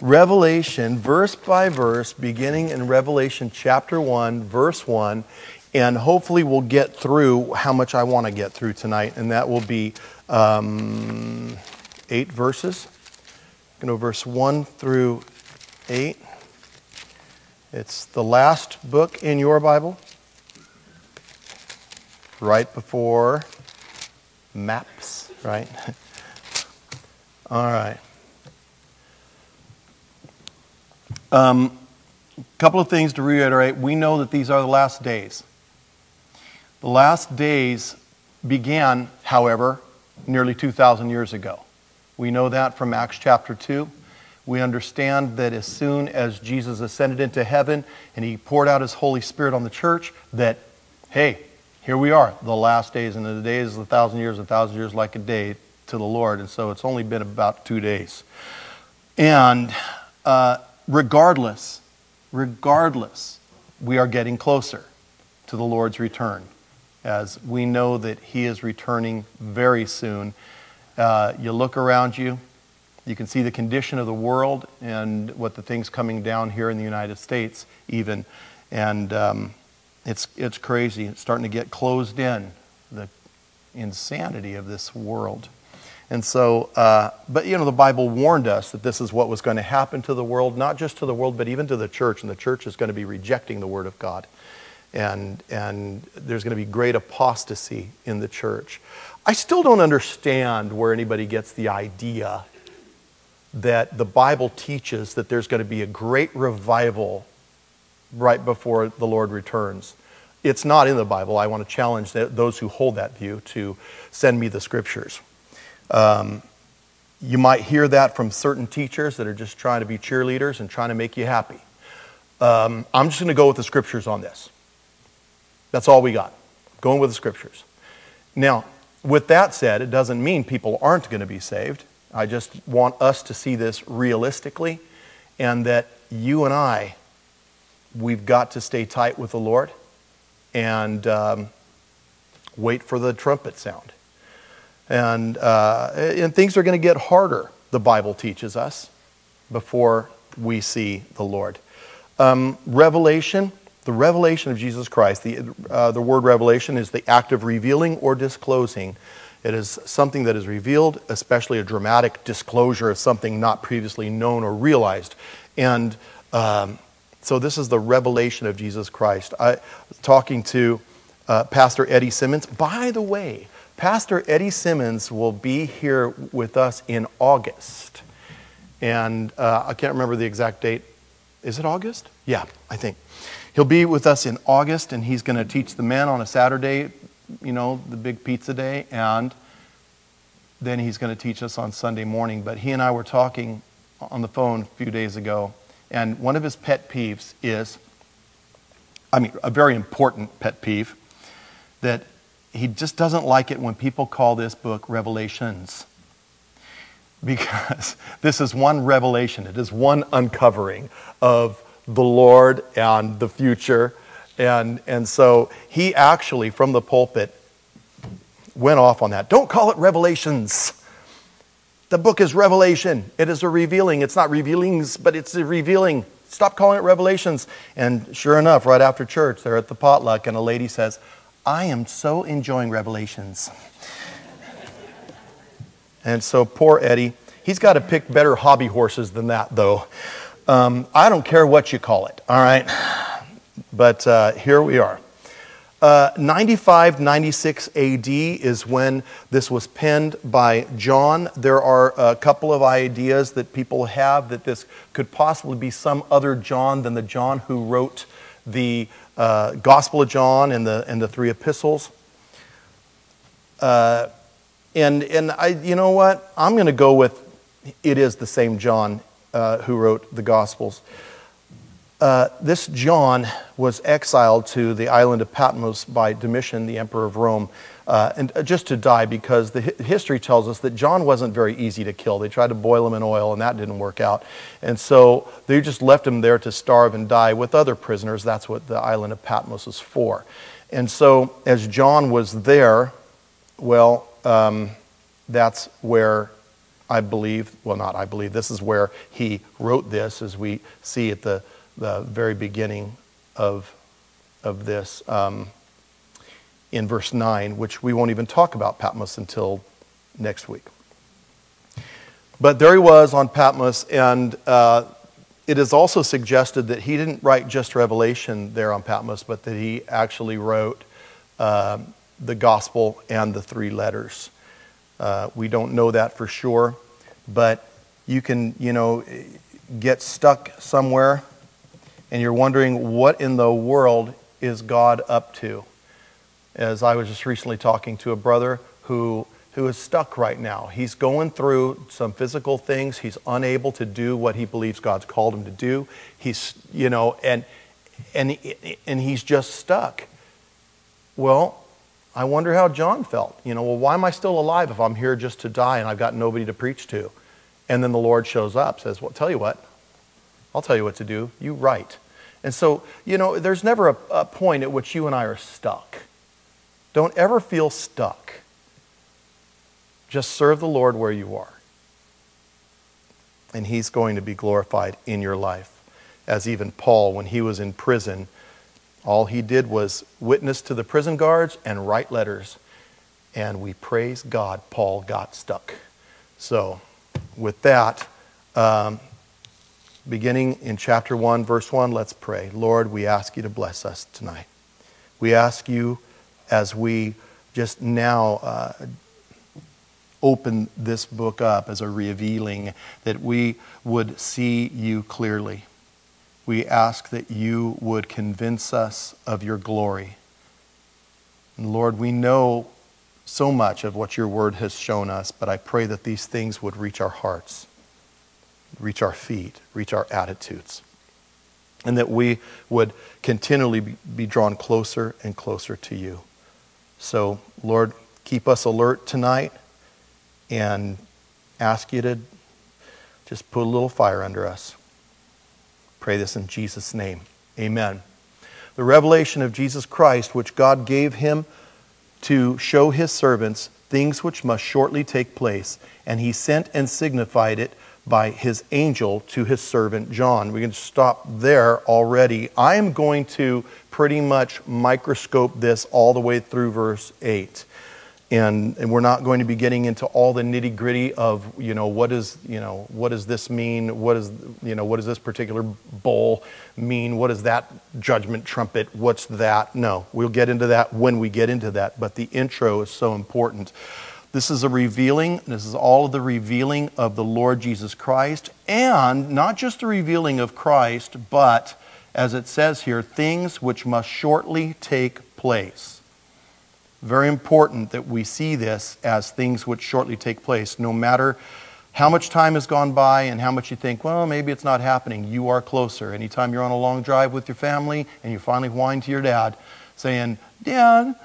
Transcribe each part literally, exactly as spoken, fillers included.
Revelation, verse by verse, beginning in Revelation chapter one, verse one, and hopefully we'll get through how much I want to get through tonight, and that will be um, eight verses. Going to verse one through eight. It's the last book in your Bible, right before maps, right? All right. A um, couple of things to reiterate. We know that these are the last days. The last days began, however, nearly two thousand years ago. We know that from Acts chapter two. We understand that as soon as Jesus ascended into heaven and he poured out his Holy Spirit on the church, that, hey, here we are, the last days, and the days is a thousand years, a thousand years like a day to the Lord, and so it's only been about two days. And uh, regardless, regardless, we are getting closer to the Lord's return, as we know that he is returning very soon. Uh, you look around you, you can see the condition of the world and what the things coming down here in the United States even, and um, it's it's crazy. It's starting to get closed in, the insanity of this world. And so, uh, but you know, the Bible warned us that this is what was going to happen to the world, not just to the world, but even to the church, and the church is going to be rejecting the Word of God. And and there's going to be great apostasy in the church. I still don't understand where anybody gets the idea that the Bible teaches that there's going to be a great revival right before the Lord returns. It's not in the Bible. I want to challenge those who hold that view to send me the scriptures. Um, you might hear that from certain teachers that are just trying to be cheerleaders and trying to make you happy. Um, I'm just going to go with the scriptures on this. That's all we got. Going with the scriptures. Now, with that said, it doesn't mean people aren't going to be saved. I just want us to see this realistically, and that you and I, we've got to stay tight with the Lord and um, wait for the trumpet sound. And, uh, and things are going to get harder, the Bible teaches us, before we see the Lord. Um, revelation, the revelation of Jesus Christ, the, uh, the word revelation is the act of revealing or disclosing. It is something that is revealed, especially a dramatic disclosure of something not previously known or realized. And um, so this is the revelation of Jesus Christ. I was talking to uh, Pastor Eddie Simmons. By the way, Pastor Eddie Simmons will be here with us in August. And uh, I can't remember the exact date. Is it August? Yeah, I think. He'll be with us in August, and he's going to teach the men on a Saturday, you know, the big pizza day, and then he's going to teach us on Sunday morning. But he and I were talking on the phone a few days ago, and one of his pet peeves is, I mean, a very important pet peeve, that he just doesn't like it when people call this book Revelations. Because this is one revelation. It is one uncovering of the Lord and the future. And, and so he actually, from the pulpit, went off on that. Don't call it Revelations. The book is Revelation. It is a revealing. It's not revealings, but it's a revealing. Stop calling it Revelations. And sure enough, right after church, they're at the potluck, and a lady says, I am so enjoying Revelations. And so poor Eddie, he's got to pick better hobby horses than that, though. Um, I don't care what you call it, all right? But uh, here we are. Uh, ninety-five, ninety-six A D is when this was penned by John. There are a couple of ideas that people have that this could possibly be some other John than the John who wrote the uh, Gospel of John and the and the three epistles. Uh, and and I, you know what? I'm going to go with it is the same John uh, who wrote the Gospels. Uh, this John was exiled to the island of Patmos by Domitian, the emperor of Rome, uh, and just to die, because the hi- history tells us that John wasn't very easy to kill. They tried to boil him in oil, and that didn't work out. And so they just left him there to starve and die with other prisoners. That's what the island of Patmos is for. And so as John was there, well, um, that's where I believe, well not I believe, this is where he wrote this, as we see at the, the very beginning of, of this um, in verse nine, which we won't even talk about Patmos until next week. But there he was on Patmos, and uh, it is also suggested that he didn't write just Revelation there on Patmos, but that he actually wrote uh, the gospel and the three letters. Uh, we don't know that for sure, but you can, you know, get stuck somewhere and you're wondering what in the world is God up to. As I was just recently talking to a brother who who is stuck right now. He's going through some physical things. He's unable to do what he believes God's called him to do. He's, you know, and and and he's just stuck. Well, I wonder how John felt. You know, well, why am I still alive if I'm here just to die and I've got nobody to preach to? And then the Lord shows up, says, well, tell you what, I'll tell you what to do. You write. And so, you know, there's never a, a point at which you and I are stuck. Don't ever feel stuck. Just serve the Lord where you are. And he's going to be glorified in your life. As even Paul, when he was in prison, all he did was witness to the prison guards and write letters. And we praise God, Paul got stuck. So, with that, um, beginning in chapter one, verse one, let's pray. Lord, we ask you to bless us tonight. We ask you, as we just now uh, open this book up as a revealing, that we would see you clearly. We ask that you would convince us of your glory. And Lord, we know so much of what your word has shown us, but I pray that these things would reach our hearts, reach our feet, reach our attitudes, and that we would continually be drawn closer and closer to you. So, Lord, keep us alert tonight, and ask you to just put a little fire under us. Pray this in Jesus' name. Amen. The revelation of Jesus Christ, which God gave him to show his servants things which must shortly take place, and he sent and signified it by his angel to his servant John. We can stop there already. I am going to pretty much microscope this all the way through verse eight. And, and we're not going to be getting into all the nitty gritty of, you know, what is, you know, what does this mean? What is, you know, what does this particular bowl mean? What is that judgment trumpet? What's that? No, we'll get into that when we get into that. But the intro is so important. This is a revealing. This is all of the revealing of the Lord Jesus Christ. And not just the revealing of Christ, but, as it says here, things which must shortly take place. Very important that we see this as things which shortly take place. No matter how much time has gone by and how much you think, well, maybe it's not happening, you are closer. Anytime you're on a long drive with your family and you finally whine to your dad saying, Dad,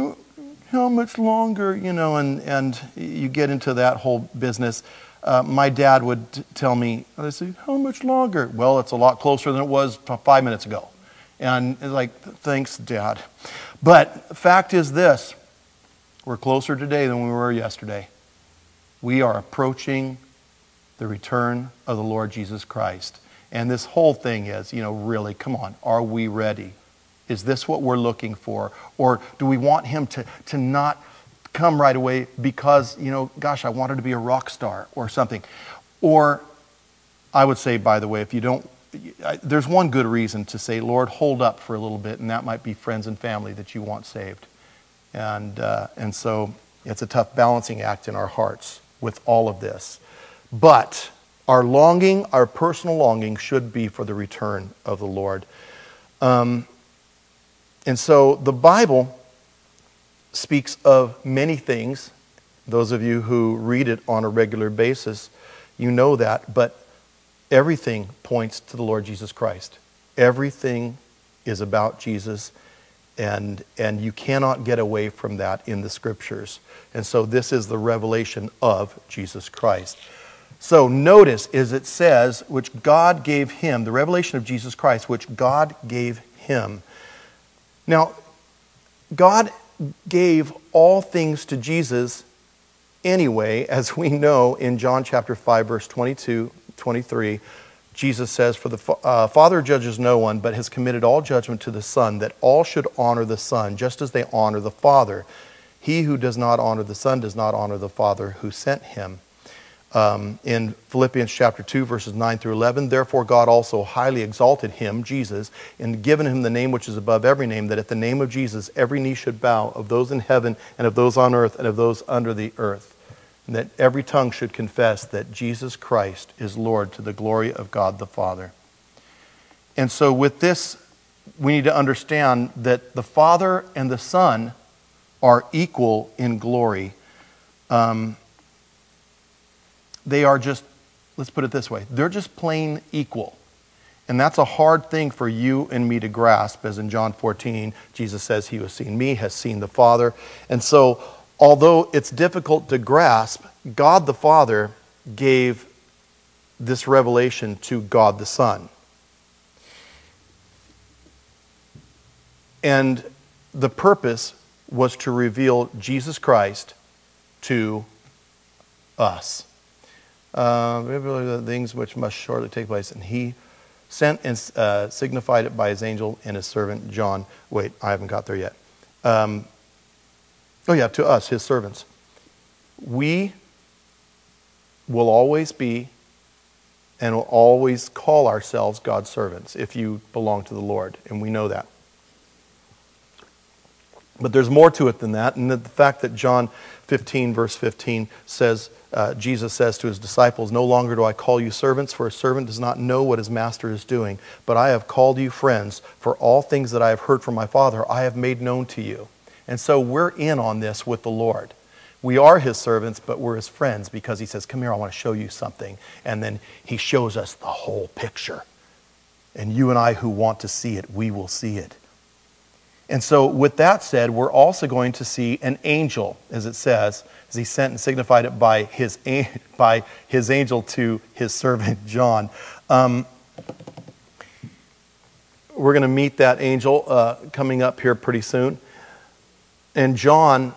how much longer? You know, and, and you get into that whole business. Uh, my dad would t- tell me, I say, how much longer? Well, it's a lot closer than it was five minutes ago. And it's like, thanks, Dad. But the fact is this, we're closer today than we were yesterday. We are approaching the return of the Lord Jesus Christ. And this whole thing is, you know, really, come on, are we ready? Is this what we're looking for? Or do we want him to, to not come right away because, you know, gosh, I wanted to be a rock star or something? Or I would say, by the way, if you don't, there's one good reason to say, Lord, hold up for a little bit, and that might be friends and family that you want saved. And uh, and so it's a tough balancing act in our hearts with all of this. But our longing, our personal longing, should be for the return of the Lord. Um, and so the Bible speaks of many things. Those of you who read it on a regular basis, you know that, but everything points to the Lord Jesus Christ. Everything is about Jesus, and and you cannot get away from that in the Scriptures. And so this is the revelation of Jesus Christ. So notice, as it says, which God gave him, the revelation of Jesus Christ, which God gave him. Now, God gave all things to Jesus Anyway, as we know in John chapter five, verse twenty-two, twenty-three, Jesus says, for the uh, Father judges no one, but has committed all judgment to the Son, that all should honor the Son, just as they honor the Father. He who does not honor the Son does not honor the Father who sent him. Um, in Philippians chapter two, verses nine through eleven, therefore God also highly exalted him, Jesus, and given him the name which is above every name, that at the name of Jesus every knee should bow, of those in heaven and of those on earth and of those under the earth, and that every tongue should confess that Jesus Christ is Lord, to the glory of God the Father. And so with this, we need to understand that the Father and the Son are equal in glory. Um, They are just, let's put it this way, they're just plain equal. And that's a hard thing for you and me to grasp, as in John fourteen, Jesus says, he who has seen me has seen the Father. And so, although it's difficult to grasp, God the Father gave this revelation to God the Son. And the purpose was to reveal Jesus Christ to us. Uh, the things which must shortly take place. And he sent and uh, signified it by his angel and his servant John. Wait, I haven't got there yet. Um, oh yeah, to us, his servants. We will always be and will always call ourselves God's servants if you belong to the Lord. And we know that. But there's more to it than that. And the fact that John fifteen, verse fifteen says, Uh, Jesus says to his disciples, no longer do I call you servants, for a servant does not know what his master is doing. But I have called you friends, for all things that I have heard from my Father, I have made known to you. And so we're in on this with the Lord. We are his servants, but we're his friends, because he says, come here, I want to show you something. And then he shows us the whole picture. And you and I who want to see it, we will see it. And so with that said, we're also going to see an angel, as it says, as he sent and signified it by his, by his angel to his servant John. Um, we're going to meet that angel uh, coming up here pretty soon. And John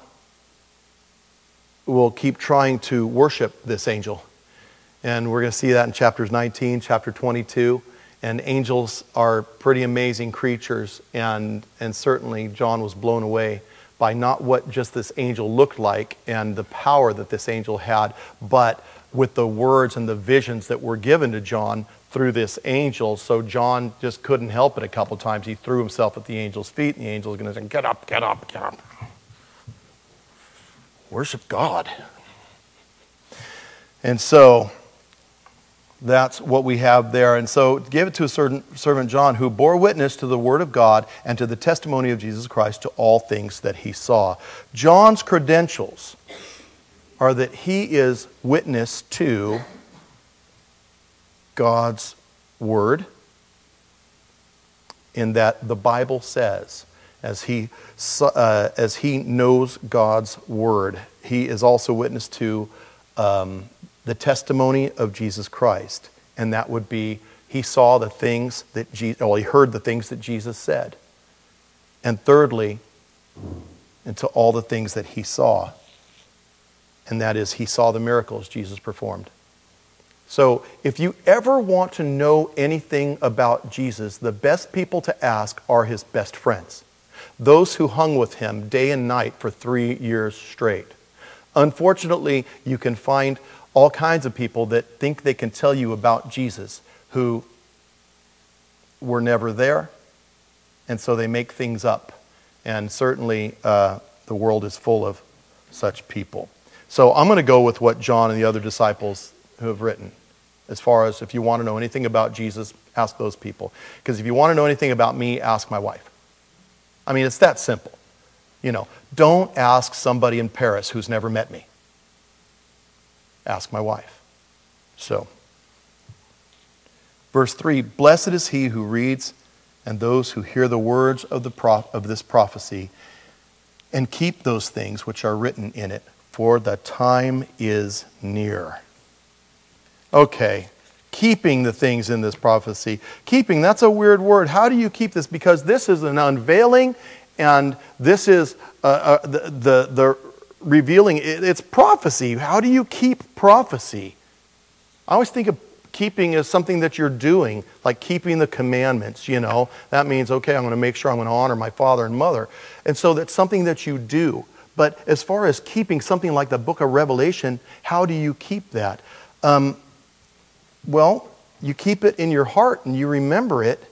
will keep trying to worship this angel. And we're going to see that in chapters nineteen, chapter twenty-two. And angels are pretty amazing creatures, and, and certainly John was blown away by not what just this angel looked like and the power that this angel had, but with the words and the visions that were given to John through this angel. So John just couldn't help it a couple times. He threw himself at the angel's feet, and the angel was going to say, get up, get up, get up. Worship God. And so that's what we have there. And so give it to a certain servant John, who bore witness to the word of God and to the testimony of Jesus Christ to all things that he saw. John's credentials are that he is witness to God's word, in that the Bible says, as he, uh, as he knows God's word, he is also witness to um, the testimony of Jesus Christ. And that would be, he saw the things that Jesus, well, he heard the things that Jesus said. And thirdly, into all the things that he saw. And that is, he saw the miracles Jesus performed. So if you ever want to know anything about Jesus, the best people to ask are his best friends. Those who hung with him day and night for three years straight. Unfortunately, you can find all kinds of people that think they can tell you about Jesus who were never there, and so they make things up. And certainly uh, the world is full of such people. So I'm going to go with what John and the other disciples who have written. As far as if you want to know anything about Jesus, ask those people. Because if you want to know anything about me, ask my wife. I mean, it's that simple. You know, don't ask somebody in Paris who's never met me. Ask my wife. So, verse three, blessed is he who reads and those who hear the words of the prof- of this prophecy and keep those things which are written in it, for the time is near. Okay, keeping the things in this prophecy. Keeping, that's a weird word. How do you keep this? Because this is an unveiling, and this is uh, uh, the, the, the revealing, it, it's prophecy. How do you keep prophecy? I always think of keeping as something that you're doing, like keeping the commandments, you know. That means, okay, I'm going to make sure I'm going to honor my father and mother. And so that's something that you do. But as far as keeping something like the book of Revelation, how do you keep that? Um, well, you keep it in your heart and you remember it.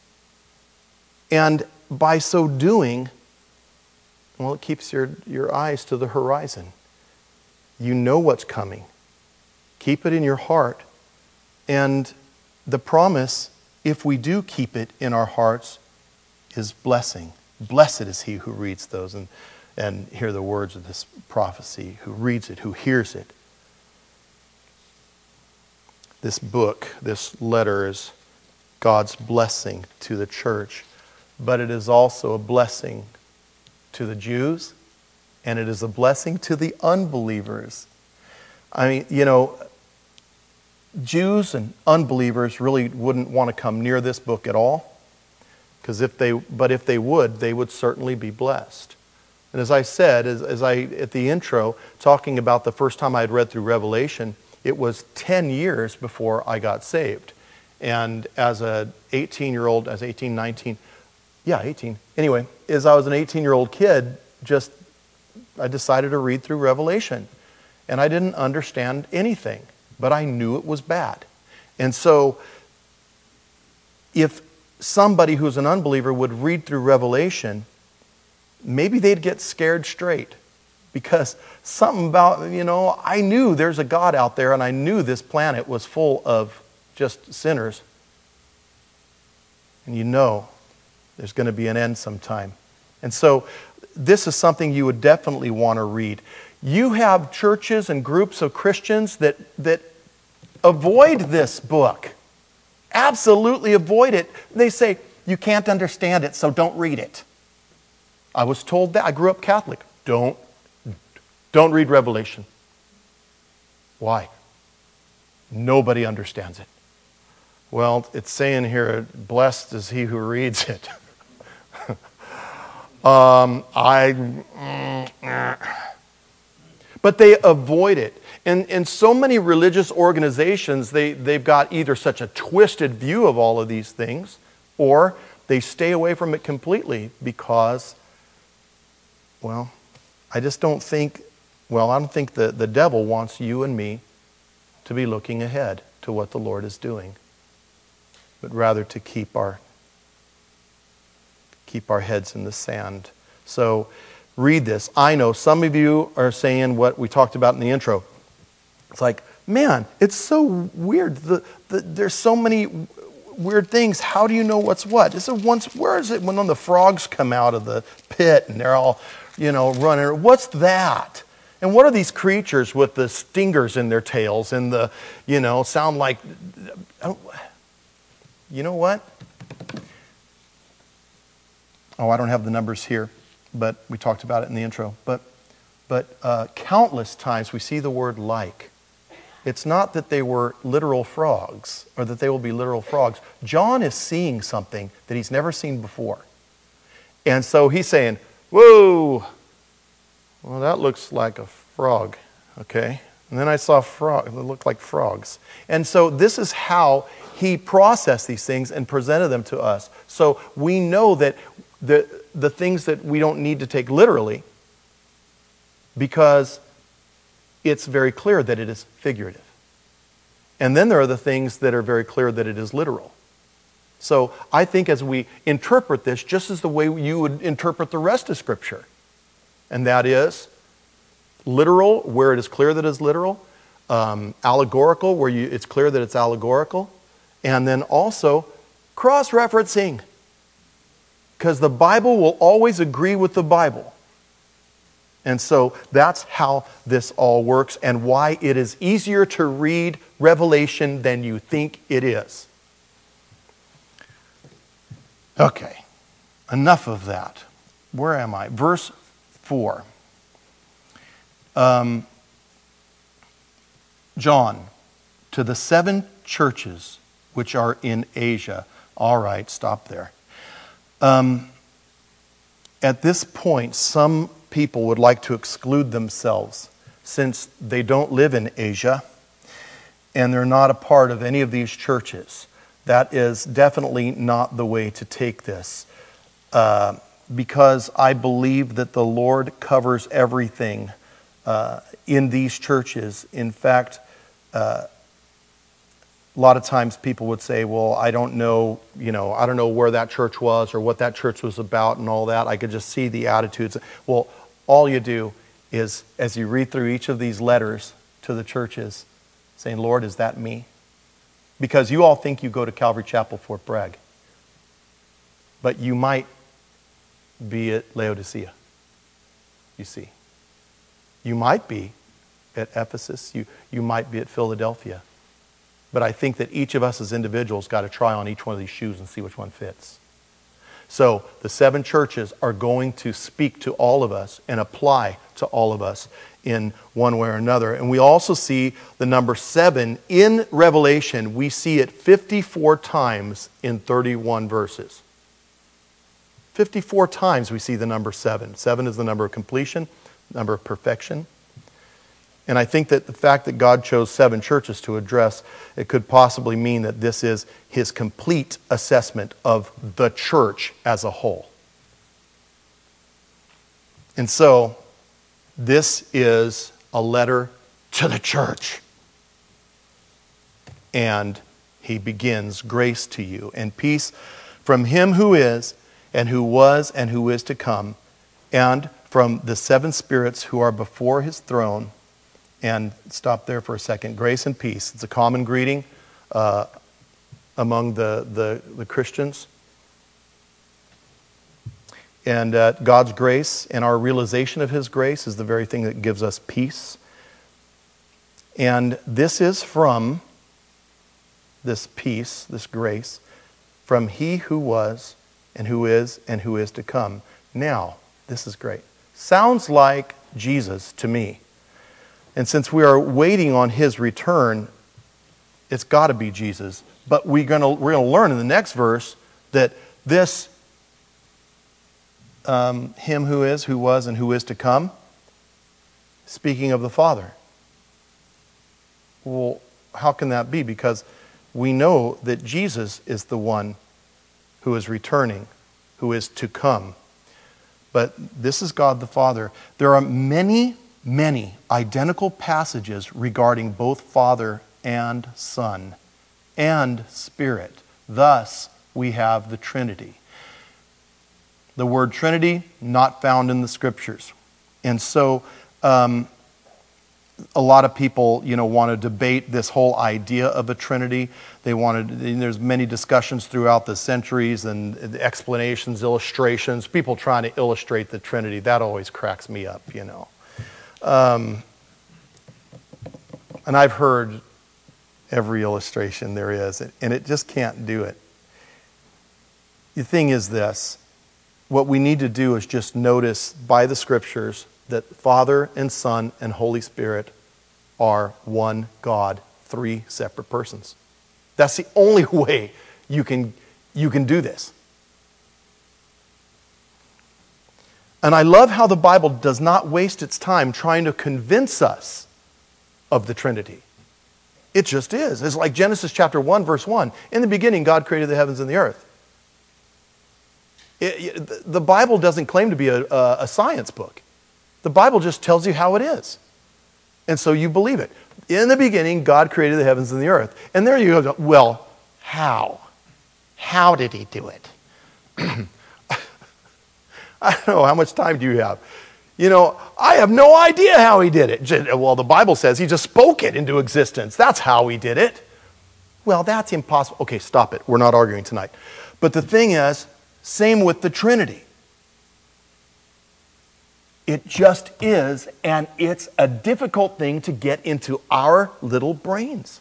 And by so doing, well, it keeps your, your eyes to the horizon. You know what's coming. Keep it in your heart. And the promise, if we do keep it in our hearts, is blessing. Blessed is he who reads those and, and hear the words of this prophecy, who reads it, who hears it. This book, this letter is God's blessing to the church, but it is also a blessing to the Jews, and it is a blessing to the unbelievers. I mean, you know, Jews and unbelievers really wouldn't want to come near this book at all, because if they, but if they would, they would certainly be blessed. And as I said, as, as I at the intro, talking about the first time I had read through Revelation, it was ten years before I got saved. And as a eighteen-year-old, as eighteen, nineteen, yeah, eighteen. Anyway, as I was an eighteen-year-old kid, just I decided to read through Revelation. And I didn't understand anything, but I knew it was bad. And so if somebody who's an unbeliever would read through Revelation, maybe they'd get scared straight. Because something about, you know, I knew there's a God out there, and I knew this planet was full of just sinners. And you know there's going to be an end sometime. And so this is something you would definitely want to read. You have churches and groups of Christians that, that avoid this book. Absolutely avoid it. They say, you can't understand it, so don't read it. I was told that. I grew up Catholic. Don't, don't read Revelation. Why? Nobody understands it. Well, it's saying here, blessed is he who reads it. um, I... Mm, mm. But they avoid it. And, and so many religious organizations, they, they've got either such a twisted view of all of these things, or they stay away from it completely because, well, I just don't think, well, I don't think the, the devil wants you and me to be looking ahead to what the Lord is doing, but rather to keep our, keep our heads in the sand. So, read this. I know some of you are saying what we talked about in the intro. It's like, man, it's so weird. The, the, there's so many weird things. How do you know what's what? This is once. Where is it when the frogs come out of the pit and they're all, you know, running? What's that? And what are these creatures with the stingers in their tails and the, you know, sound like, you know what? Oh, I don't have the numbers here, but we talked about it in the intro. But, but uh, countless times we see the word like. It's not that they were literal frogs or that they will be literal frogs. John is seeing something that he's never seen before. And so he's saying, whoa, well, that looks like a frog, okay? And then I saw frog that looked like frogs. And so this is how he processed these things and presented them to us. So we know that the, the things that we don't need to take literally, because it's very clear that it is figurative. And then there are the things that are very clear that it is literal. So I think as we interpret this, just as the way you would interpret the rest of Scripture, and that is literal, where it is clear that it is literal, um, allegorical, where you, it's clear that it's allegorical, and then also cross-referencing, because the Bible will always agree with the Bible. And so that's how this all works and why it is easier to read Revelation than you think it is. Okay, enough of that. Where am I? Verse four. Um, John, to the seven churches which are in Asia. All right, stop there. Um, at this point, some people would like to exclude themselves since they don't live in Asia and they're not a part of any of these churches. That is definitely not the way to take this. Uh, because I believe that the Lord covers everything uh, in these churches. In fact, uh, a lot of times people would say, well, I don't know, you know, I don't know where that church was or what that church was about and all that. I could just see the attitudes. Well, all you do is, as you read through each of these letters to the churches, saying, Lord, is that me? Because you all think you go to Calvary Chapel, Fort Bragg. But you might be at Laodicea, you see. You might be at Ephesus. You, you might be at Philadelphia. But I think that each of us as individuals got to try on each one of these shoes and see which one fits. So the seven churches are going to speak to all of us and apply to all of us in one way or another. And we also see the number seven in Revelation. We see it fifty-four times in thirty-one verses. fifty-four times we see the number seven. Seven is the number of completion, number of perfection. And I think that the fact that God chose seven churches to address, it could possibly mean that this is his complete assessment of the church as a whole. And so, this is a letter to the church. And he begins, grace to you and peace from him who is, and who was, and who is to come, and from the seven spirits who are before his throne. And stop there for a second. Grace and peace. It's a common greeting uh, among the, the, the Christians. And uh, God's grace and our realization of his grace is the very thing that gives us peace. And this is from this peace, this grace, from he who was, and who is, and who is to come. Now, this is great. Sounds like Jesus to me. And since we are waiting on his return, it's got to be Jesus. But we're going to we're going to learn in the next verse that this um, him who is, who was, and who is to come, speaking of the Father. Well, how can that be? Because we know that Jesus is the one who is returning, who is to come. But this is God the Father. There are many Many identical passages regarding both Father and Son and Spirit. Thus, we have the Trinity. The word Trinity, not found in the Scriptures. And so, um, a lot of people, you know, want to debate this whole idea of a Trinity. They wanted, there's many discussions throughout the centuries and explanations, illustrations, people trying to illustrate the Trinity. That always cracks me up, you know. Um, and I've heard every illustration there is, and it just can't do it. The thing is this, what we need to do is just notice by the Scriptures that Father and Son and Holy Spirit are one God, three separate persons. That's the only way you can, you can do this. And I love how the Bible does not waste its time trying to convince us of the Trinity. It just is. It's like Genesis chapter one, verse one. In the beginning, God created the heavens and the earth. It, it, the Bible doesn't claim to be a, a, a science book. The Bible just tells you how it is. And so you believe it. In the beginning, God created the heavens and the earth. And there you go, well, how? How did he do it? I don't know, how much time do you have? You know, I have no idea how he did it. Well, the Bible says he just spoke it into existence. That's how he did it. Well, that's impossible. Okay, stop it. We're not arguing tonight. But the thing is, same with the Trinity. It just is, and it's a difficult thing to get into our little brains.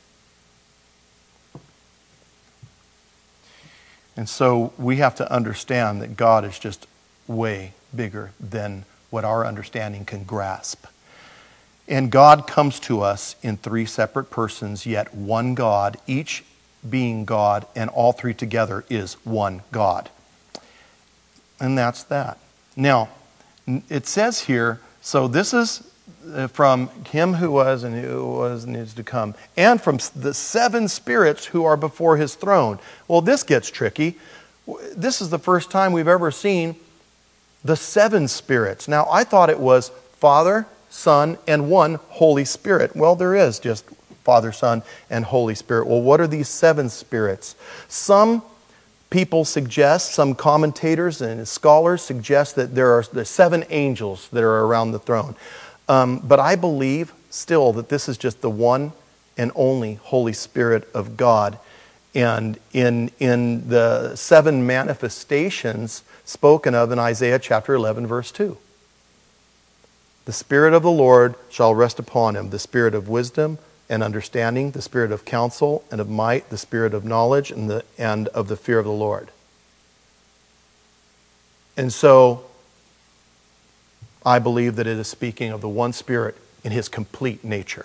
And so we have to understand that God is just way bigger than what our understanding can grasp. And God comes to us in three separate persons, yet one God, each being God, and all three together is one God. And that's that. Now, It says here, so this is from him who was and who was and is to come, and from the seven spirits who are before his throne. Well, this gets tricky. This is the first time we've ever seen the seven spirits. Now, I thought it was Father, Son, and one Holy Spirit. Well, there is just Father, Son, and Holy Spirit. Well, what are these seven spirits? Some people suggest, some commentators and scholars suggest that there are the seven angels that are around the throne. Um, but I believe still that this is just the one and only Holy Spirit of God. And in, in the seven manifestations spoken of in Isaiah chapter eleven, verse two. The Spirit of the Lord shall rest upon him, the Spirit of wisdom and understanding, the Spirit of counsel and of might, the Spirit of knowledge and, the, and of the fear of the Lord. And so, I believe that it is speaking of the one Spirit in his complete nature.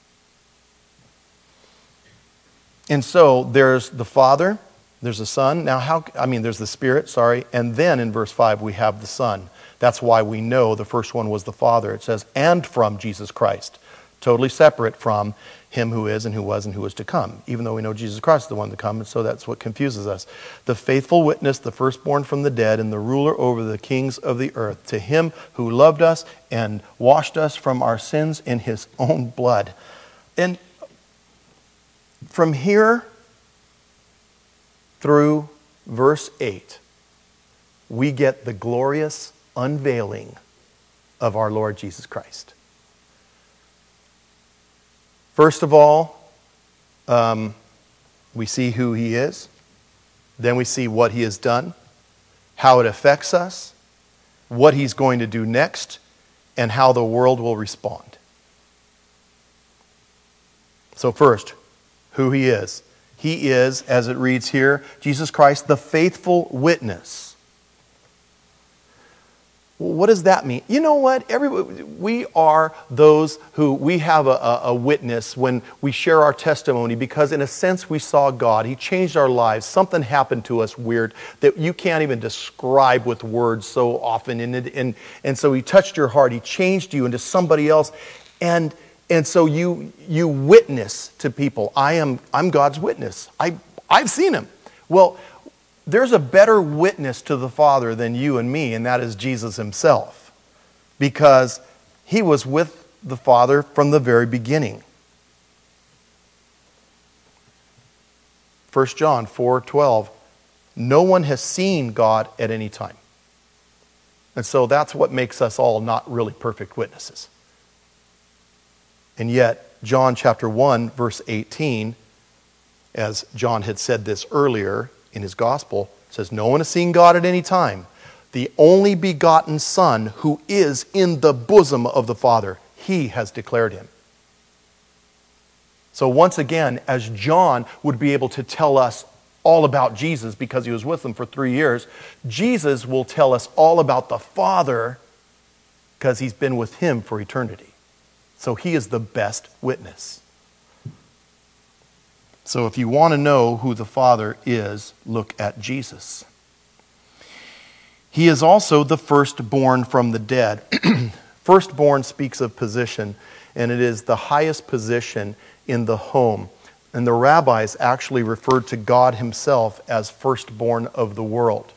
And so, there's the Father, there's the Son. Now, how, I mean, there's the Spirit, sorry. And then in verse five, we have the Son. That's why we know the first one was the Father. It says, and from Jesus Christ. Totally separate from him who is and who was and who is to come. Even though we know Jesus Christ is the one to come, and so that's what confuses us. The faithful witness, the firstborn from the dead, and the ruler over the kings of the earth. To him who loved us and washed us from our sins in his own blood. And from here through verse eight, we get the glorious unveiling of our Lord Jesus Christ. First of all, um, we see who he is. Then we see what he has done, how it affects us, what he's going to do next, and how the world will respond. So first, who he is. He is, as it reads here, Jesus Christ, the faithful witness. Well, what does that mean? You know what? Every, we are those who, we have a, a, a witness when we share our testimony because in a sense we saw God. He changed our lives. Something happened to us weird that you can't even describe with words so often. And, it, and, and so he touched your heart. He changed you into somebody else. And, and so you, you witness to people. I am, I'm God's witness. I, I've seen him. Well, there's a better witness to the Father than you and me, and that is Jesus himself. Because he was with the Father from the very beginning. First John four twelve, no one has seen God at any time. And so that's what makes us all not really perfect witnesses. And yet, John chapter one, verse eighteen, as John had said this earlier, in his gospel, says, no one has seen God at any time. The only begotten Son who is in the bosom of the Father, he has declared him. So once again, as John would be able to tell us all about Jesus because he was with them for three years, Jesus will tell us all about the Father because he's been with him for eternity. So he is the best witness. So if you want to know who the Father is, look at Jesus. He is also the firstborn from the dead. Firstborn speaks of position, and it is the highest position in the home. And the rabbis actually referred to God himself as firstborn of the world.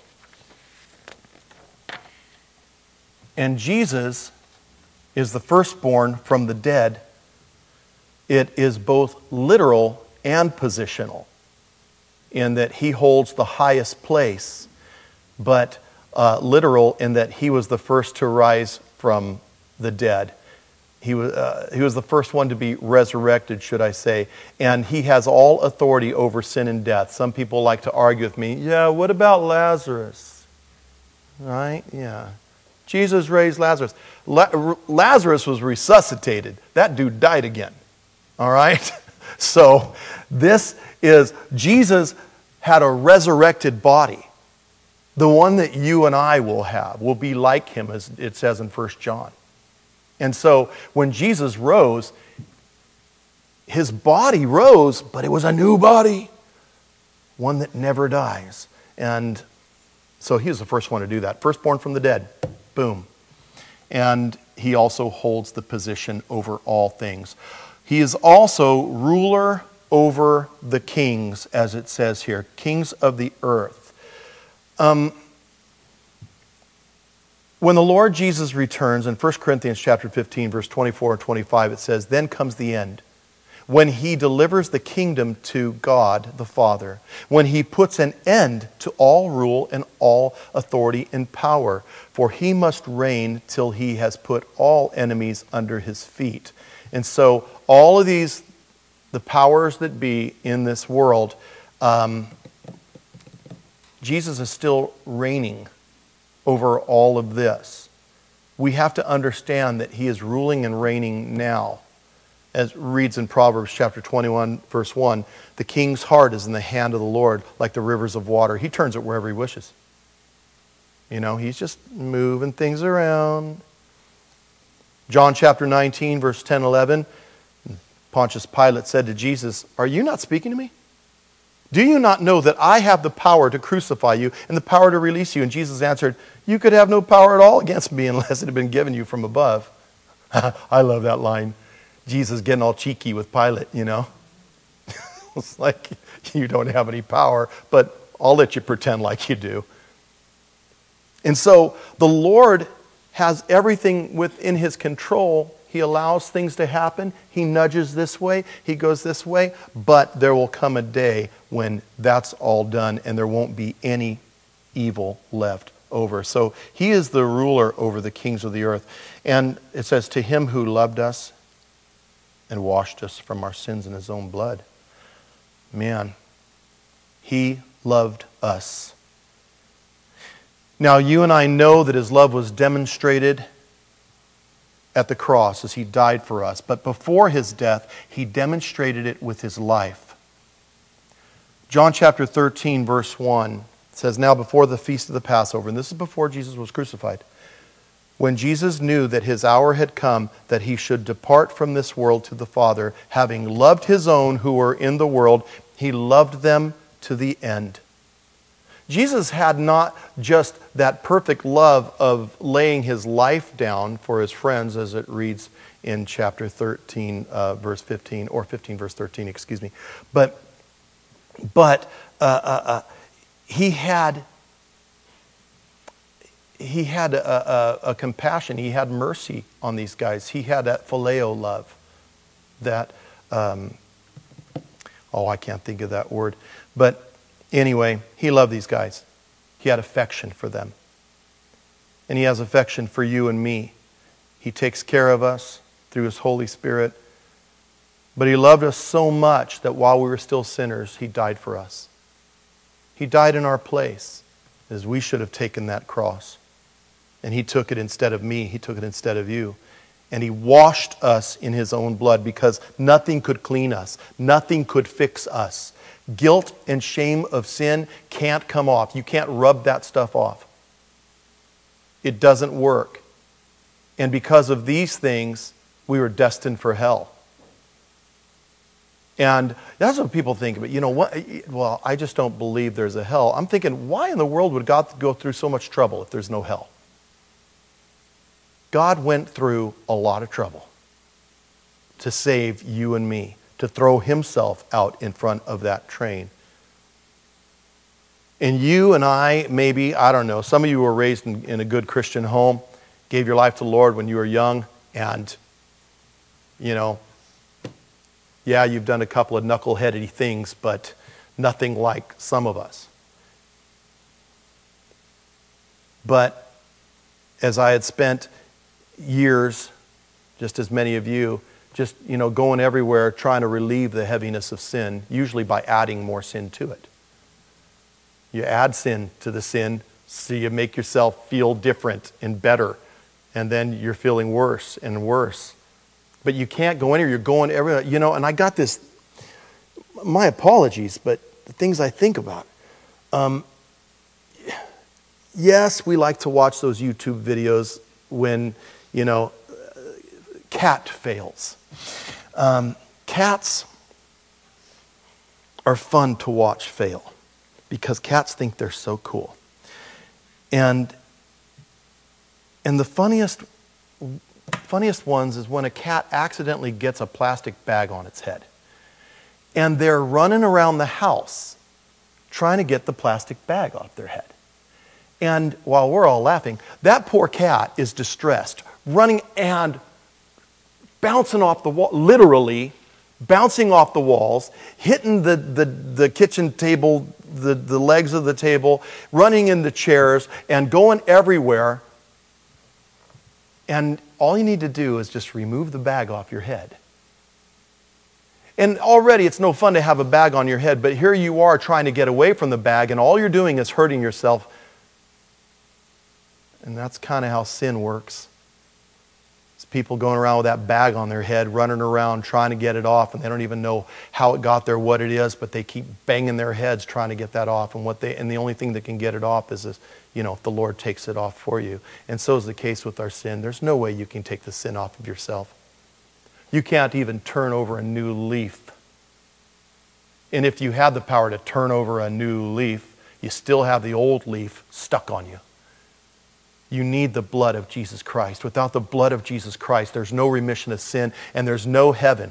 And Jesus is the firstborn from the dead. It is both literal and positional, in that he holds the highest place, but uh, literal in that he was the first to rise from the dead. He was, uh, he was the first one to be resurrected, should I say, and he has all authority over sin and death. Some people like to argue with me, yeah, what about Lazarus? Right? Yeah. Jesus raised Lazarus. La- Lazarus was resuscitated. That dude died again. All right? So this is, Jesus had a resurrected body. The one that you and I will have will be like him, as it says in First John. And so when Jesus rose, his body rose, but it was a new body. One that never dies. And so he was the first one to do that. Firstborn from the dead. Boom. and he also holds the position over all things. He is also ruler over the kings, as it says here, kings of the earth. Um, when the Lord Jesus returns, in First Corinthians chapter fifteen, verse twenty-four and twenty-five, it says, "Then comes the end, when he delivers the kingdom to God the Father, when he puts an end to all rule and all authority and power, for he must reign till he has put all enemies under his feet." And so all of these, the powers that be in this world, um, Jesus is still reigning over all of this. We have to understand that he is ruling and reigning now. As it reads in Proverbs chapter twenty-one, verse one, "The king's heart is in the hand of the Lord, like the rivers of water. He turns it wherever he wishes." You know, he's just moving things around. John chapter nineteen, verse ten, eleven, Pontius Pilate said to Jesus, "Are you not speaking to me? Do you not know that I have the power to crucify you and the power to release you?" And Jesus answered, "You could have no power at all against me unless it had been given you from above." I love that line. Jesus getting all cheeky with Pilate, you know. It's like, you don't have any power, but I'll let you pretend like you do. And so the Lord has everything within his control. He allows things to happen. He nudges this way. He goes this way. But there will come a day when that's all done and there won't be any evil left over. So he is the ruler over the kings of the earth. And it says, "To him who loved us and washed us from our sins in his own blood." Man, he loved us. Now, you and I know that his love was demonstrated at the cross as he died for us. But before his death, he demonstrated it with his life. John chapter thirteen, verse one says, "Now before the feast of the Passover," and this is before Jesus was crucified, "when Jesus knew that his hour had come, that he should depart from this world to the Father, having loved his own who were in the world, he loved them to the end." Jesus had not just that perfect love of laying his life down for his friends, as it reads in chapter thirteen, uh, verse fifteen, or fifteen, verse thirteen, excuse me. But, but uh, uh, uh, he had... He had a, a, a compassion. He had mercy on these guys. He had that phileo love. That, um, oh, I can't think of that word. But anyway, he loved these guys. He had affection for them. And he has affection for you and me. He takes care of us through his Holy Spirit. But he loved us so much that while we were still sinners, he died for us. He died in our place, as we should have taken that cross. And he took it instead of me. He took it instead of you. And he washed us in his own blood, because nothing could clean us. Nothing could fix us. Guilt and shame of sin can't come off. You can't rub that stuff off. It doesn't work. And because of these things, we were destined for hell. And that's what people think about. You know what? Well, I just don't believe there's a hell. I'm thinking, why in the world would God go through so much trouble if there's no hell? God went through a lot of trouble to save you and me, to throw himself out in front of that train. And you and I, maybe, I don't know, some of you were raised in, in a good Christian home, gave your life to the Lord when you were young, and, you know, yeah, you've done a couple of knuckleheaded things, but nothing like some of us. But as I had spent years, just as many of you, just, you know, going everywhere trying to relieve the heaviness of sin, usually by adding more sin to it. You add sin to the sin, so you make yourself feel different and better, and then you're feeling worse and worse. But you can't go anywhere. You're going everywhere. You know, and I got this, my apologies, but the things I think about. Um, yes, we like to watch those YouTube videos when, you know, cat fails. Um, cats are fun to watch fail because cats think they're so cool. And, and the funniest funniest ones is when a cat accidentally gets a plastic bag on its head. And they're running around the house trying to get the plastic bag off their head. And while we're all laughing, that poor cat is distressed, running and bouncing off the wall, literally bouncing off the walls, hitting the, the, the kitchen table, the, the legs of the table, running into chairs, and going everywhere. And all you need to do is just remove the bag off your head. And already it's no fun to have a bag on your head, but here you are trying to get away from the bag, and all you're doing is hurting yourself. And that's kind of how sin works. It's people going around with that bag on their head, running around trying to get it off, and they don't even know how it got there, what it is, but they keep banging their heads trying to get that off. And what they and the only thing that can get it off is this, you know, if the Lord takes it off for you. And so is the case with our sin. There's no way you can take the sin off of yourself. You can't even turn over a new leaf. And if you had the power to turn over a new leaf, you still have the old leaf stuck on you. You need the blood of Jesus Christ. Without the blood of Jesus Christ, there's no remission of sin and there's no heaven.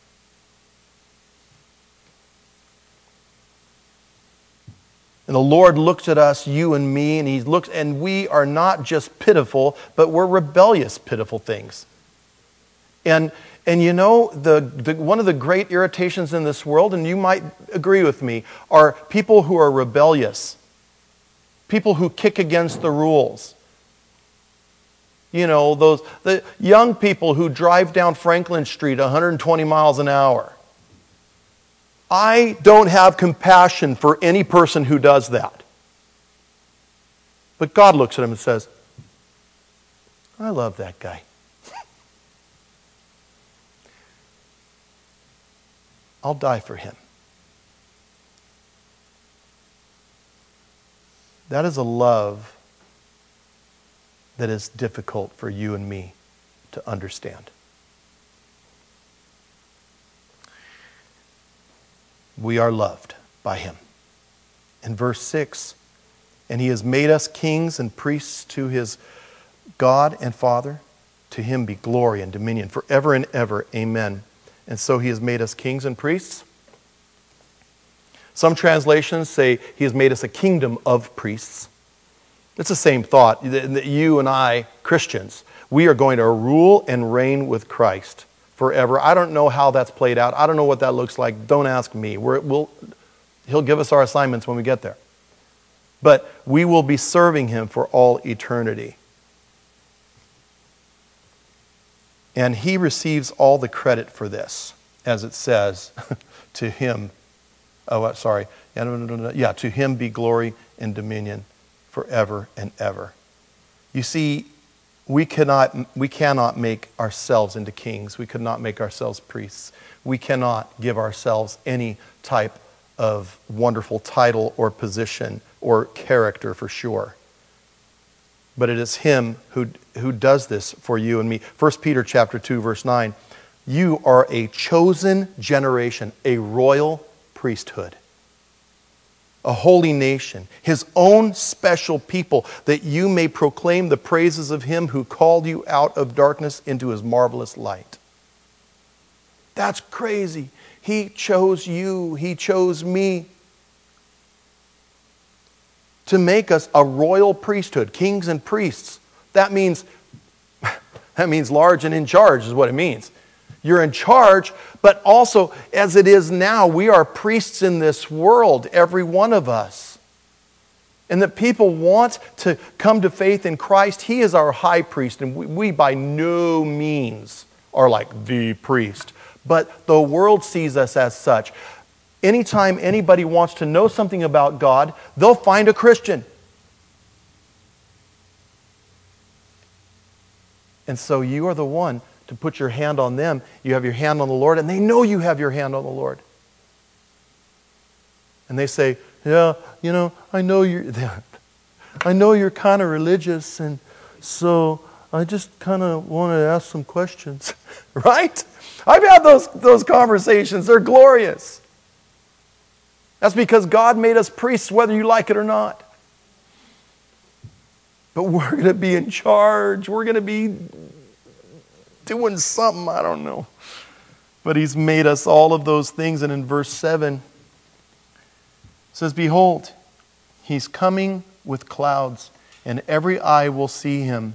And the Lord looks at us, you and me, and He looks, and we are not just pitiful, but we're rebellious, pitiful things. And And you know, the, the, one of the great irritations in this world, and you might agree with me, are people who are rebellious. People who kick against the rules. You know, those the young people who drive down Franklin Street one hundred twenty miles an hour. I don't have compassion for any person who does that. But God looks at him and says, I love that guy. I'll die for him. That is a love that is difficult for you and me to understand. We are loved by Him. In verse six, and He has made us kings and priests to His God and Father. To Him be glory and dominion forever and ever. Amen. And so He has made us kings and priests. Some translations say He has made us a kingdom of priests. It's the same thought. That you and I, Christians, we are going to rule and reign with Christ forever. I don't know how that's played out. I don't know what that looks like. Don't ask me. We're, we'll, he'll give us our assignments when we get there. But we will be serving Him for all eternity. And He receives all the credit for this, as it says, to Him. Oh, sorry. Yeah, to Him be glory and dominion forever and ever. You see, we cannot, we cannot make ourselves into kings. We could not make ourselves priests. We cannot give ourselves any type of wonderful title or position or character for sure. But it is Him who, who does this for you and me. First Peter chapter two, verse nine. You are a chosen generation, a royal priesthood, a holy nation, His own special people, that you may proclaim the praises of Him who called you out of darkness into His marvelous light. That's crazy. He chose you. He chose me to make us a royal priesthood, kings and priests. That means, that means large and in charge is what it means. You're in charge, but also, as it is now, we are priests in this world, every one of us. And that people want to come to faith in Christ. He is our high priest, and we, we by no means are like the priest. But the world sees us as such. Anytime anybody wants to know something about God, they'll find a Christian. And so you are the one to put your hand on them. You have your hand on the Lord, and they know you have your hand on the Lord. And they say, yeah, you know, I know you're, I know you're kind of religious, and so I just kind of want to ask some questions. Right? I've had those, those conversations. They're glorious. That's because God made us priests, whether you like it or not. But we're going to be in charge. We're going to be doing something, I don't know. But he's made us all of those things. And in verse seven, it says, behold, he's coming with clouds, and every eye will see him,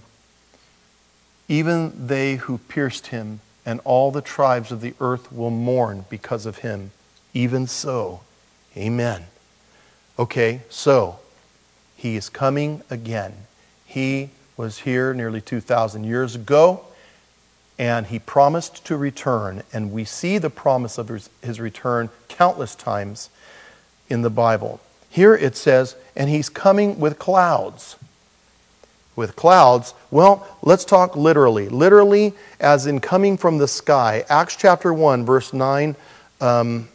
even they who pierced him, and all the tribes of the earth will mourn because of him. Even so, amen. Okay, so he is coming again. He was here nearly two thousand years ago, and he promised to return. And we see the promise of his, his return countless times in the Bible. Here it says, and he's coming with clouds. With clouds, well, let's talk literally. Literally, as in coming from the sky. Acts chapter one, verse nine, um,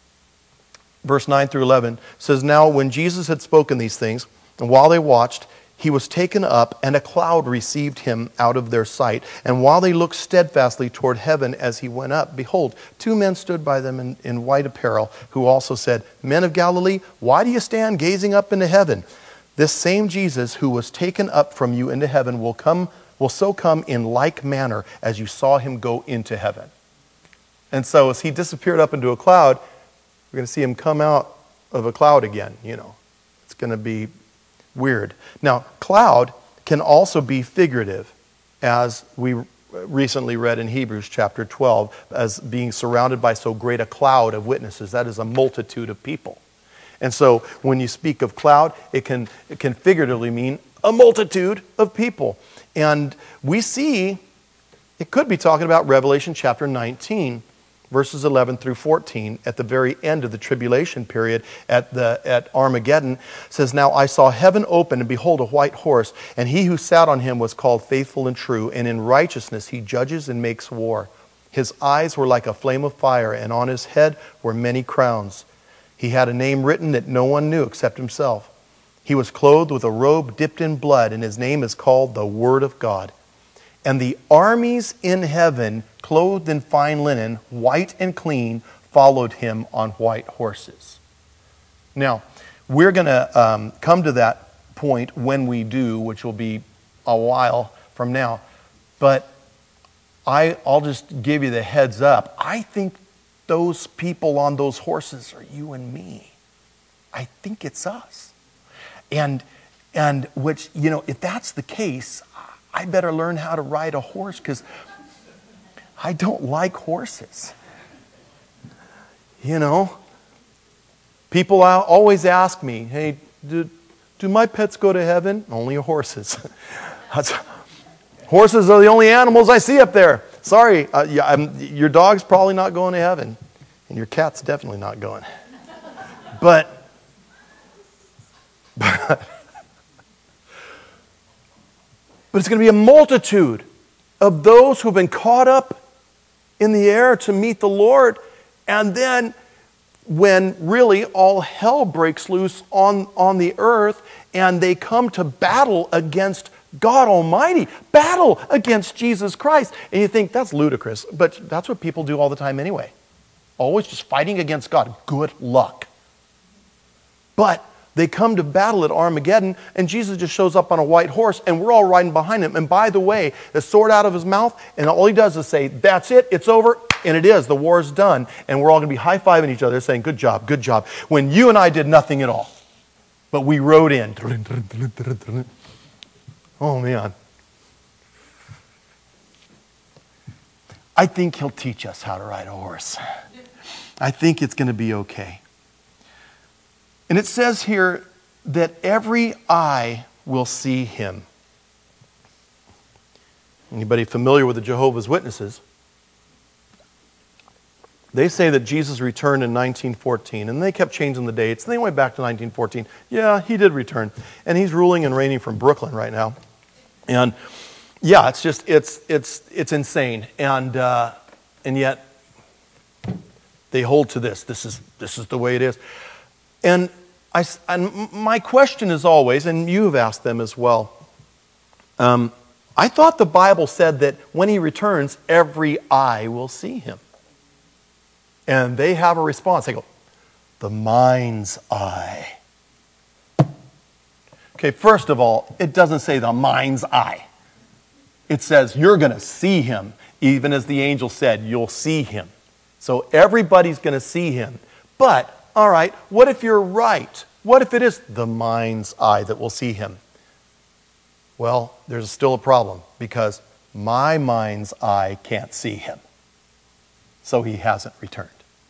verse nine through eleven says, now when Jesus had spoken these things, and while they watched, he was taken up, and a cloud received him out of their sight. And while they looked steadfastly toward heaven as he went up, behold, two men stood by them in, in white apparel, who also said, Men of Galilee, why do you stand gazing up into heaven? This same Jesus who was taken up from you into heaven will come, will so come in like manner as you saw him go into heaven. And so as he disappeared up into a cloud, we're going to see him come out of a cloud again, you know. It's going to be weird. Now, cloud can also be figurative, as we recently read in Hebrews chapter twelve, as being surrounded by so great a cloud of witnesses. That is a multitude of people. And so when you speak of cloud, it can, it can figuratively mean a multitude of people. And we see, it could be talking about Revelation chapter nineteen, verses eleven through fourteen, at the very end of the tribulation period at, the, at Armageddon. It says, now I saw heaven open, and behold, a white horse, and he who sat on him was called Faithful and True, and in righteousness he judges and makes war. His eyes were like a flame of fire, and on his head were many crowns. He had a name written that no one knew except himself. He was clothed with a robe dipped in blood, and his name is called the Word of God. And the armies in heaven, clothed in fine linen, white and clean, followed him on white horses. Now, we're going to um, come to that point when we do, which will be a while from now. But I, I'll just give you the heads up. I think those people on those horses are you and me. I think it's us. And, and which, you know, if that's the case, I better learn how to ride a horse, because I don't like horses. You know, people always ask me, hey, do, do my pets go to heaven? Only horses. Horses are the only animals I see up there. Sorry, uh, yeah, I'm, your dog's probably not going to heaven, and your cat's definitely not going. But, but, but it's going to be a multitude of those who've been caught up in the air to meet the Lord. And then when really all hell breaks loose on, on the earth, and they come to battle against God Almighty, battle against Jesus Christ. And you think, that's ludicrous. But that's what people do all the time anyway. Always just fighting against God. Good luck. But they come to battle at Armageddon, and Jesus just shows up on a white horse, and we're all riding behind him. And by the way, the sword out of his mouth, and all he does is say, that's it, it's over, and it is. The war's done. And we're all going to be high-fiving each other saying, good job, good job. When you and I did nothing at all. But we rode in. Oh, man. I think he'll teach us how to ride a horse. I think it's going to be okay. And it says here that every eye will see him. Anybody familiar with the Jehovah's Witnesses? They say that Jesus returned in nineteen fourteen, and they kept changing the dates. And they went back to nineteen fourteen. Yeah, he did return. And he's ruling and reigning from Brooklyn right now. And yeah, it's just, it's it's it's insane. And uh, and yet, they hold to this. This is this is the way it is. And I, and my question is always, and you have asked them as well, um, I thought the Bible said that when he returns, every eye will see him. And they have a response. They go, the mind's eye. Okay, first of all, it doesn't say the mind's eye. It says you're going to see him. Even as the angel said, you'll see him. So everybody's going to see him. But, all right, what if you're right? What if it is the mind's eye that will see him? Well, there's still a problem because my mind's eye can't see him. So he hasn't returned.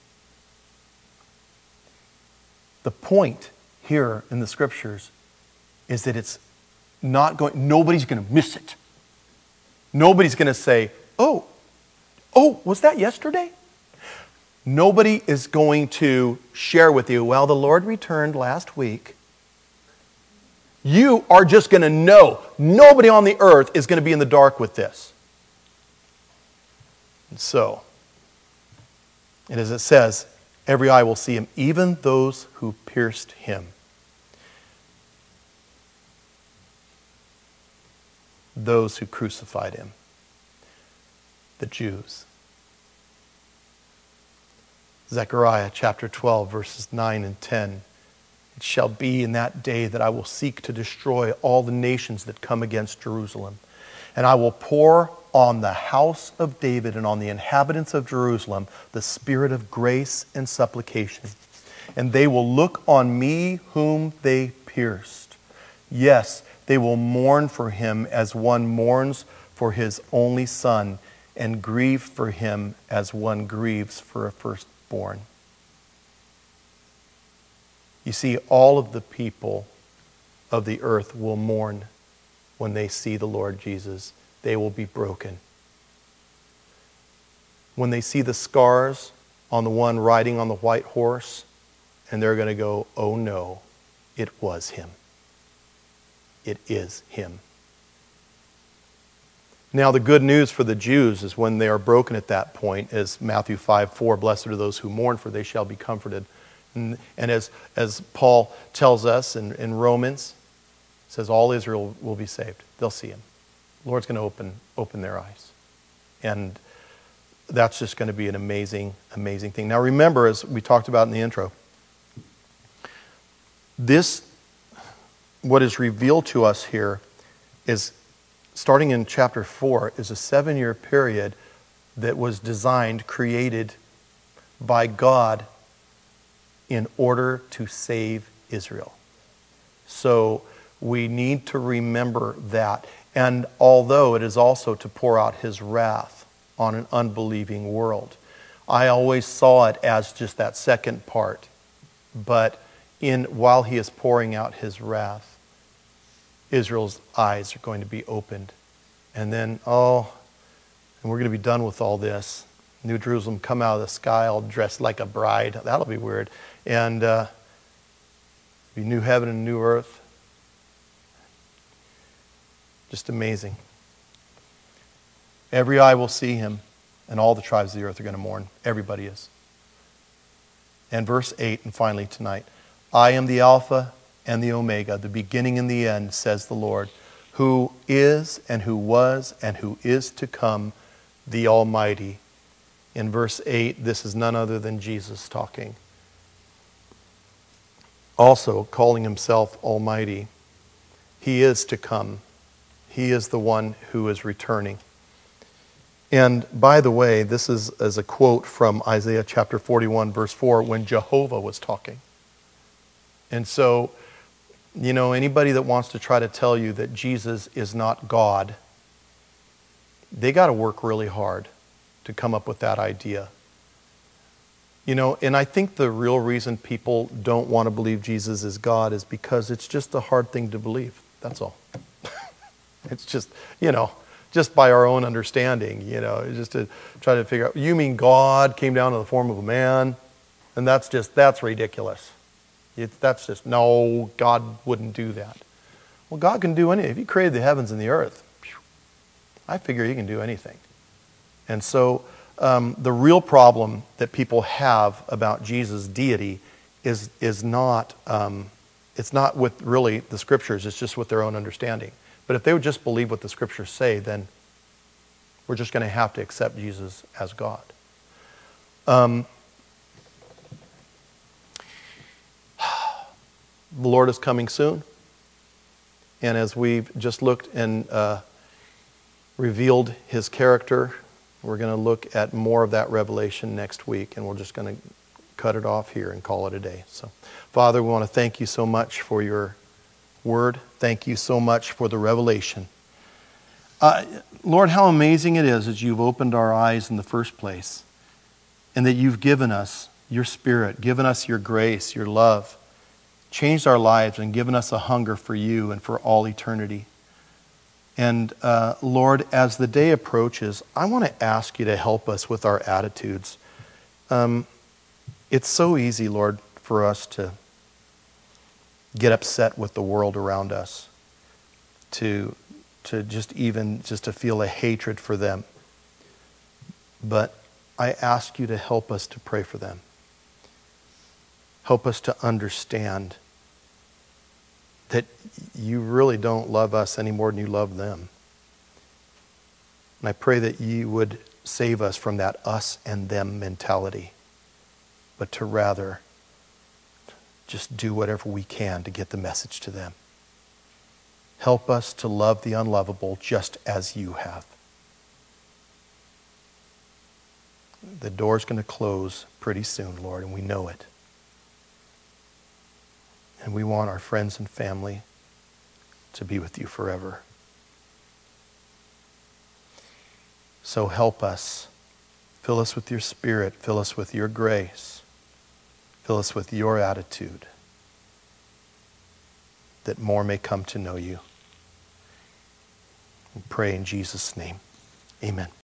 The point here in the scriptures is that it's not going, nobody's going to miss it. Nobody's going to say, oh, oh, was that yesterday? Nobody is going to share with you, well, the Lord returned last week. You are just going to know. Nobody on the earth is going to be in the dark with this. And so, and as it says, every eye will see him, even those who pierced him. Those who crucified him. The Jews. Zechariah chapter twelve, verses nine and ten. It shall be in that day that I will seek to destroy all the nations that come against Jerusalem. And I will pour on the house of David and on the inhabitants of Jerusalem the spirit of grace and supplication. And they will look on me whom they pierced. Yes, they will mourn for him as one mourns for his only son, and grieve for him as one grieves for a firstborn. You see, all of the people of the earth will mourn when they see the Lord Jesus. They will be broken. When they see the scars on the one riding on the white horse, and they're going to go, oh no, it was him. It is him. Now the good news for the Jews is when they are broken at that point is Matthew five four, blessed are those who mourn, for they shall be comforted. And, and as, as Paul tells us in, in Romans, it says all Israel will be saved. They'll see him. The Lord's going to open, open their eyes. And that's just going to be an amazing, amazing thing. Now remember, as we talked about in the intro, this, what is revealed to us here is, starting in chapter four, is a seven-year period that was designed, created by God in order to save Israel. So we need to remember that. And although it is also to pour out his wrath on an unbelieving world, I always saw it as just that second part. But in while he is pouring out his wrath, Israel's eyes are going to be opened. And then, oh, and we're going to be done with all this. New Jerusalem come out of the sky all dressed like a bride. That'll be weird. And uh, be new heaven and new earth. Just amazing. Every eye will see him, and all the tribes of the earth are going to mourn. Everybody is. And verse eight, and finally tonight, I am the Alpha and the Omega, the beginning and the end, says the Lord, who is and who was and who is to come, the Almighty. In verse eight, this is none other than Jesus talking. Also calling himself Almighty. He is to come. He is the one who is returning. And by the way, this is as a quote from Isaiah chapter forty-one, verse four, when Jehovah was talking. And so, you know, anybody that wants to try to tell you that Jesus is not God, they got to work really hard to come up with that idea. You know, and I think the real reason people don't want to believe Jesus is God is because it's just a hard thing to believe. That's all. It's just, you know, just by our own understanding, you know, just to try to figure out, you mean God came down in the form of a man? And that's just, that's ridiculous. It, that's just, no, God wouldn't do that. Well, God can do anything. If he created the heavens and the earth, I figure he can do anything. And so um, the real problem that people have about Jesus' deity is, is not, um, it's not with really the scriptures, it's just with their own understanding. But if they would just believe what the scriptures say, then we're just going to have to accept Jesus as God. Um, the Lord is coming soon. And as we've just looked and uh, revealed his character. We're going to look at more of that revelation next week, and we're just going to cut it off here and call it a day. So, Father, we want to thank you so much for your word. Thank you so much for the revelation. Uh, Lord, how amazing it is that you've opened our eyes in the first place, and that you've given us your Spirit, given us your grace, your love, changed our lives and given us a hunger for you and for all eternity. And uh, Lord, as the day approaches, I want to ask you to help us with our attitudes. Um, it's so easy, Lord, for us to get upset with the world around us, to to just even just to feel a hatred for them. But I ask you to help us to pray for them. Help us to understand that you really don't love us any more than you love them. And I pray that you would save us from that us and them mentality, but to rather just do whatever we can to get the message to them. Help us to love the unlovable just as you have. The door's going to close pretty soon, Lord, and we know it. And we want our friends and family to be with you forever. So help us. Fill us with your Spirit. Fill us with your grace. Fill us with your attitude, that more may come to know you. We pray in Jesus' name. Amen.